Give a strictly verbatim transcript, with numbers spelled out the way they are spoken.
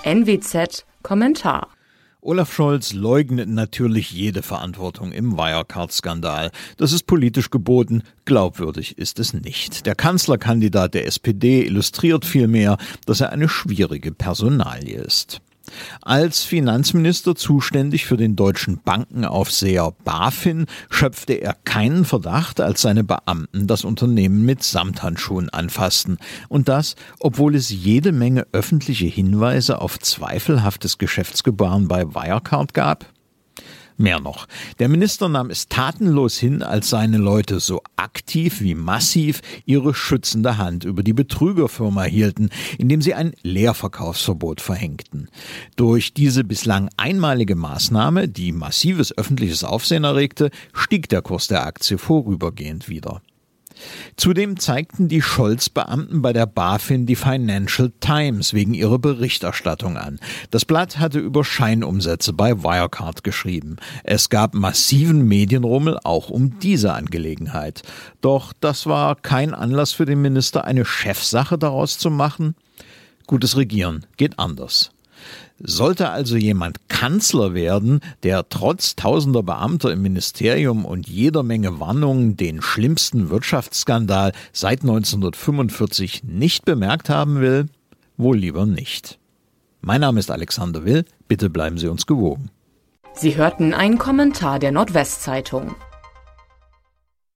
N W Z Kommentar. Olaf Scholz leugnet natürlich jede Verantwortung im Wirecard-Skandal. Das ist politisch geboten, glaubwürdig ist es nicht. Der Kanzlerkandidat der S P D illustriert vielmehr, dass er eine schwierige Personalie ist. Als Finanzminister zuständig für den deutschen Bankenaufseher BaFin schöpfte er keinen Verdacht, als seine Beamten das Unternehmen mit Samthandschuhen anfassten. Und das, obwohl es jede Menge öffentliche Hinweise auf zweifelhaftes Geschäftsgebaren bei Wirecard gab. Mehr noch, der Minister nahm es tatenlos hin, als seine Leute so aktiv wie massiv ihre schützende Hand über die Betrügerfirma hielten, indem sie ein Leerverkaufsverbot verhängten. Durch diese bislang einmalige Maßnahme, die massives öffentliches Aufsehen erregte, stieg der Kurs der Aktie vorübergehend wieder. Zudem zeigten die Scholz-Beamten bei der BaFin die Financial Times wegen ihrer Berichterstattung an. Das Blatt hatte über Scheinumsätze bei Wirecard geschrieben. Es gab massiven Medienrummel auch um diese Angelegenheit. Doch das war kein Anlass für den Minister, eine Chefsache daraus zu machen. Gutes Regieren geht anders. Sollte also jemand Kanzler werden, der trotz tausender Beamter im Ministerium und jeder Menge Warnungen den schlimmsten Wirtschaftsskandal seit neunzehnhundertfünfundvierzig nicht bemerkt haben will, wohl lieber nicht. Mein Name ist Alexander Will, bitte bleiben Sie uns gewogen. Sie hörten einen Kommentar der Nordwestzeitung.